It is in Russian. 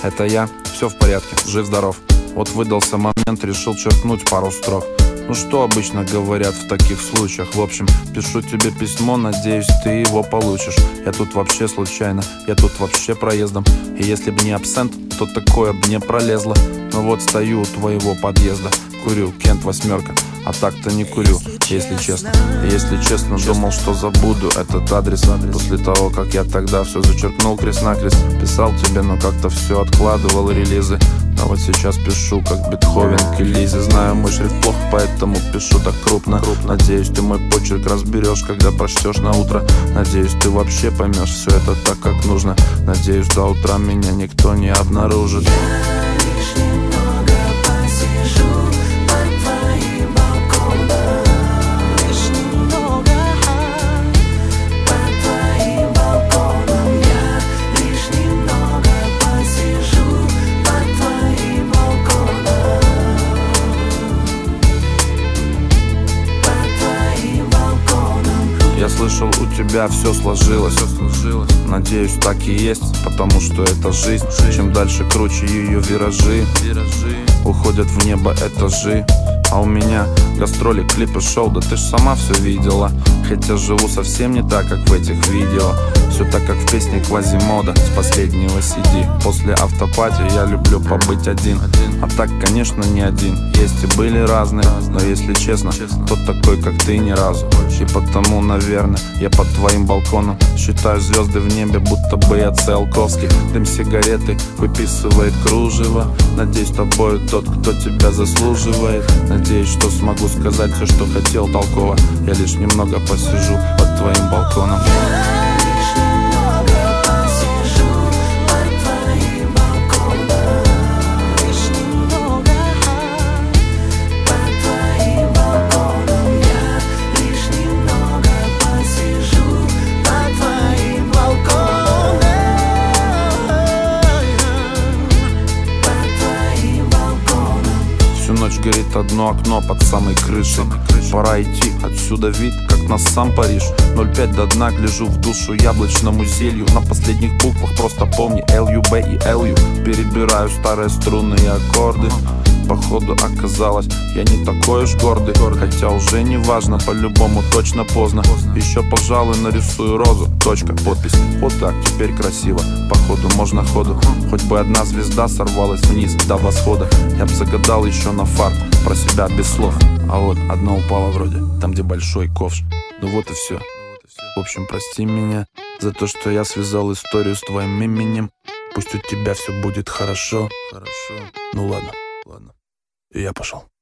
это я, все в порядке, жив-здоров. Вот выдался момент, решил черкнуть пару строк. Ну что обычно говорят в таких случаях? В общем, пишу тебе письмо, надеюсь, ты его получишь. Я тут вообще случайно, я тут вообще проездом. И если б не абсент, то такое б не пролезло. Но вот стою у твоего подъезда, курю, Кент 8, а так-то не курю, если честно. И если честно, думал, что забуду этот адрес после того, как я тогда все зачеркнул крест-накрест. Писал тебе, но как-то все откладывал релизы. А вот сейчас пишу, как Бетховен к Элизе. Знаю, мой шрифт плохо, поэтому пишу так крупно. Надеюсь, ты мой почерк разберешь, когда прочтешь на утро. Надеюсь, ты вообще поймешь все это так, как нужно. Надеюсь, до утра меня никто не обнаружит. Я слышал, у тебя все сложилось. Надеюсь, так и есть, потому что это жизнь. Чем дальше, круче ее виражи. Уходят в небо этажи. А у меня гастроли, клипы, шоу, да ты ж сама все видела. Хотя живу совсем не так, как в этих видео. Все так, как в песне Квазимода с последнего CD. После автопати я люблю побыть один. А так, конечно, не один. Есть и были разные, но если честно, тот такой, как ты, ни разу. И потому, наверное, я под твоим балконом считаю звезды в небе, будто бы я Циолковский. Дым сигареты выписывает кружево. Надеюсь, тобой тот, кто тебя заслуживает. Надеюсь, что смогу сказать все, что хотел толково. Я лишь немного посижу под твоим балконом. Всю ночь горит одно окно под самой крышей. Пора идти, отсюда вид, как на сам Париж. 0,5 до дна, гляжу в душу яблочному зелью. На последних буквах просто помни L-U-B и L-U. Перебираю старые струны и аккорды. Походу оказалось, я не такой уж гордый. Хотя уже не важно, по-любому точно поздно. Еще, пожалуй, нарисую розу, точка, подпись. Вот так, теперь красиво, походу можно ходу. Хоть бы одна звезда сорвалась вниз до восхода. Я б загадал еще на фарт, про себя без слов. А вот одна упала вроде, там где большой ковш. Ну вот и все. В общем, прости меня за то, что я связал историю с твоим именем. Пусть у тебя все будет хорошо. Ну ладно. И я пошел.